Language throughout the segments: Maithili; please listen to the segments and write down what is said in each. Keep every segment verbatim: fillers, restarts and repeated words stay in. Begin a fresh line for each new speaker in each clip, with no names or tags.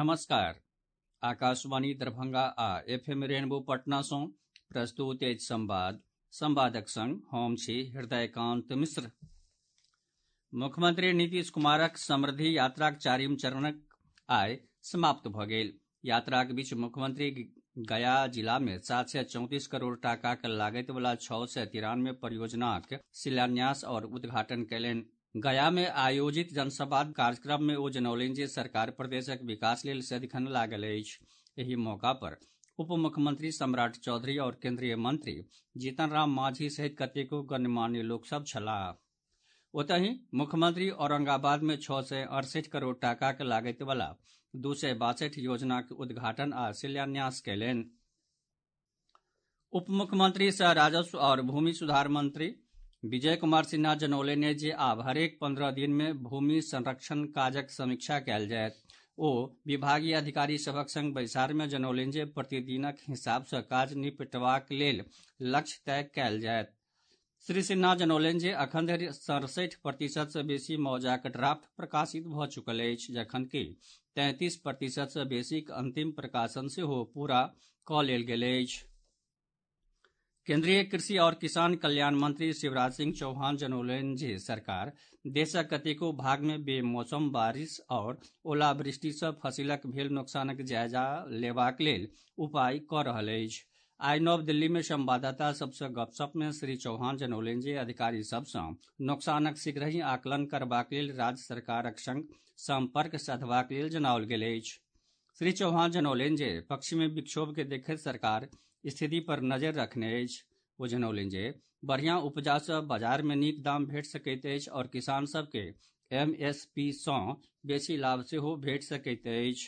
नमस्कार। आकाशवाणी दरभंगा आ एफ एम रेनबो पटना सँ प्रस्तुत अछि संवाद। संवादक संग हम छी हृदयकांत मिश्र। मुख्यमंत्री नीतीश कुमारक समृद्धि यात्राक चारिम चरणक आइ समाप्त भऽ गेल। यात्राक बीच मुख्यमंत्री गया जिला में सात सय चौंतीस करोड़ टाकाक लागत वाला छओ सय तिरानवे परियोजनाक शिलान्यास और उद्घाटन कयलनि। गया में आयोजित जनसंवाद कार्यक्रम में ओ जनौलनि जे सरकार प्रदेशक विकास लेल सदिखन लागल अछि। एहि मौका पर उप मुख्यमंत्री सम्राट चौधरी और केंद्रीय मंत्री जीतन राम मांझी सहित कतेको गणमान्य लोक सभ छलाह। ओतहि मुख्यमंत्री औरंगाबाद में छओ सय अड़सठि करोड़ टाकाक लागत वाला दू सय बासठि योजनाक उद्घाटन आ शिलान्यास कयलनि। उप मुख्यमंत्री सह राजस्व और भूमि सुधार मंत्री विजय कुमार सिन्हा जनौलनि जे आब हरेक पंद्रह दिन में भूमि संरक्षण काजक समीक्षा कयल जायत। ओ विभागीय अधिकारी सभक संग बैसार में जनौलनि जे प्रतिदिनक हिसाब सँ काज निपटबाक लेल लक्ष्य तय कयल जायत। श्री सिन्हा जनौलनि जे अखन धरि सड़सठि प्रतिशत सँ बेसी मौजाक ड्राफ्ट प्रकाशित भऽ चुकल अछि, जखनकि तैंतीस प्रतिशत सँ बेसीक अंतिम प्रकाशन सेहो पूरा कऽ लेल गेल अछि। केंद्रीय कृषि और किसान कल्याण मंत्री शिवराज सिंह चौहान जनौलनि जे सरकार देशक कतेको भाग में बेमौसम बारिश और ओलावृष्टि सँ फसिलक भेल नोकसानक जायजा लेबाक लेल उपाय कऽ रहल अछि। आइ नव दिल्ली में संवाददाता सभ सँ गपशप में श्री चौहान जनौलनि जे अधिकारी सभ सँ नोकसानक शीघ्रहि आकलन करबाक लेल राज्य सरकारक संग संपर्क साधबाक लेल जनाओल गेल अछि। श्री चौहान जनौलनि जे पश्चिमी विक्षोभ के देखैत सरकार स्थिति पर नजरि रखने अछि। ओ जनौलनि जे बढ़िया उपजा सँ बाजार में नीक दाम भेट सकैत अछि और किसान सभ के एम एस पी सँ बेसी लाभ सेहो भेट सकैत अछि।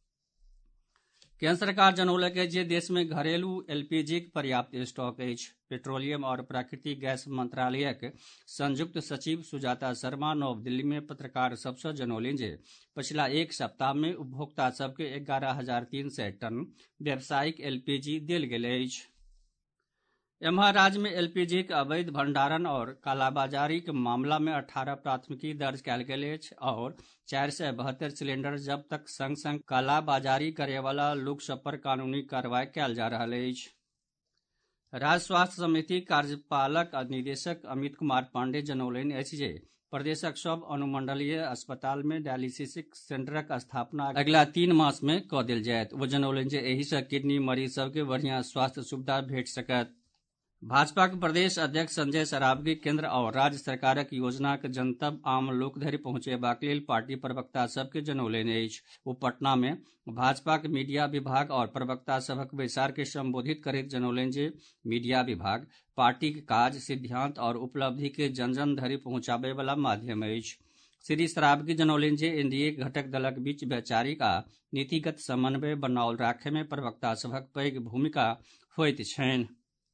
केंद्र सरकार जनौलक अछि जे देश में घरेलू एलपीजीक पर्याप्त स्टॉक अछि। पेट्रोलियम और प्राकृतिक गैस मंत्रालयक संयुक्त सचिव सुजाता शर्मा नव दिल्ली में पत्रकार सभ सँ जनौलनि जे पछिला एक सप्ताह में उपभोक्ता सभ के एगारह हजार तीन सय टन व्यावसायिक एलपीजी देल गेल अछि। एम्हर राज्य में एलपीजीक अवैध भंडारण और कालाबाजारीक मामला में अठारह प्राथमिकी दर्ज कयल गेल अछि और चारि सय बहत्तर सिलेंडर जब्तक संग संग कालाबाजारी करयवाला लोक सभ पर कानूनी कार्रवाई कयल जा रहल अछि। राज्य स्वास्थ्य समिति कार्यपालक निदेशक अमित कुमार पांडेय जनौलनि अछि जे प्रदेशक सभ अनुमंडलीय अस्पताल में डायलिसिस सेंटरक स्थापना अगिला तीन मास में कऽ देल जायत। ओ जनौलनि जे एहि सँ किडनी मरीज सभ के बढ़िया स्वास्थ्य सुविधा भेट सकत। भाजपा के प्रदेश अध्यक्ष संजय सरावगी केंद्र और राज्य सरकारक योजनाक जनतब आम लोक धरि पहुंचेबाक लेल पार्टी प्रवक्ता सभ के जनौलनि अछि। ओ पटना में भाजपा के मीडिया विभाग और प्रवक्ता सभक बैसार के संबोधित करैत जनौलनि जे मीडिया विभाग पार्टी के काज, सिद्धांत और उपलब्धि के जन जन धरि पहुंचाबय वाला माध्यम अछि। श्री सरावगी जनौलनि जे एनडीए घटक दलक बीच वैचारिक आ नीतिगत समन्वय बनाओल राखय में प्रवक्ता सभक पैघ भूमिका होइत छनि।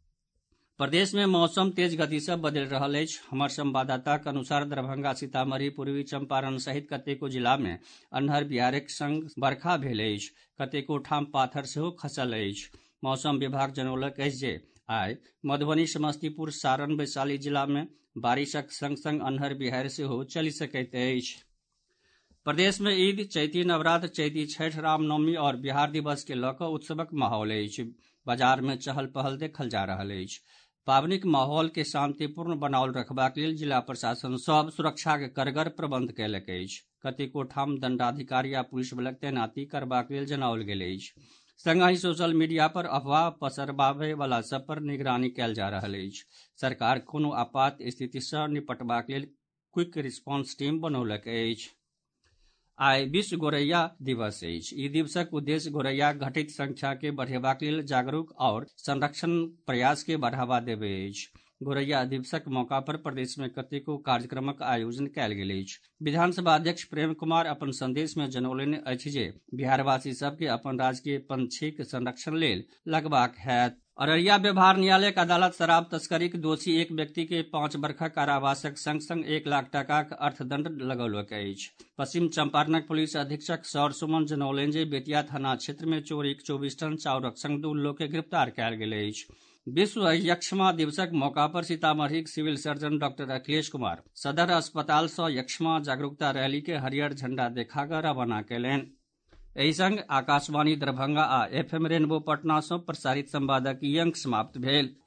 प्रदेश में मौसम तेज गति सँ बदलि रहल अछि। हमर संवाददाताक अनुसार दरभंगा, सीतामढ़ी, पूर्वी चंपारण सहित कतेको जिला में अन्हर बिहारिक संग बरखा भेल अछि। कतेको ठाम पाथर सेहो खसल अछि। मौसम विभाग जनौलक अछि जे आइ मधुबनी, समस्तीपुर, सारण, वैशाली जिला में बारिशक संग संग अन्हर बिहारि सेहो चलि सकैत अछि। प्रदेश में ईद, चैती नवरात्र, चैती छठि, रामनवमी और बिहार दिवस के लऽ कऽ उत्सवक माहौल अछि। बाजार में चहल पहल देखल जा रहल अछि। पावनिक माहौल के शांतिपूर्ण बनाओल रखबाक लेल जिला प्रशासन सभ सुरक्षाक कड़गर प्रबंध कयलक अछि। कतेको ठाम दंडाधिकारी आ पुलिस बलक तैनाती करबाक लेल जनाओल गेल अछि। संगहि सोशल मीडिया पर अफवाह पसरबाबय वाला सभ पर निगरानी कयल जा रहल अछि। सरकार कोनो आपात स्थिति सँ निपटबाक लेल क्विक रिस्पांस टीम बनौलक अछि। आइ विश्व गोरैया दिवस अछि। ई दिवसक उद्देश्य गोरैयाक घटित संख्या के बढ़ेबाक लेल जागरूक और संरक्षण प्रयास के बढ़ावा देबय अछि। गोरैया दिवसक मौका पर प्रदेश में कतेको कार्यक्रमक आयोजन कयल गेल अछि। विधानसभा अध्यक्ष प्रेम कुमार अपन संदेश में जनौलनि अछि जे बिहारवासी सभ के अपन राजकीय पंछीक संरक्षण लेल लगबाक होयत। अररिया व्यवहार न्यायालयक अदालत शराब तस्करीक दोषी एक व्यक्ति के पांच वर्षक कारावासक संग संग एक लाख टाकाक अर्थदंड लगौलक अछि। पश्चिम चंपारणक पुलिस अधीक्षक सौर सुमन जनौलनि जे बेतिया थाना क्षेत्र में चोरीक चौबीस टन चाउरक संग दू लोक के गिरफ्तार कयल गेल अछि। विश्व यक्ष्मा दिवसक मौका पर सीतामढ़ीक civil surgeon doctor Akhilesh Kumar सदर अस्पताल सँ यक्ष्मा जागरूकता रैली के हरियर झंडा देखा कऽ रवाना कयलनि। एहि संग आकाशवाणी दरभंगा आ एफ एम रेनबो पटना सँ प्रसारित संवादक ई अंक समाप्त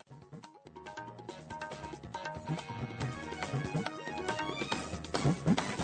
भेल।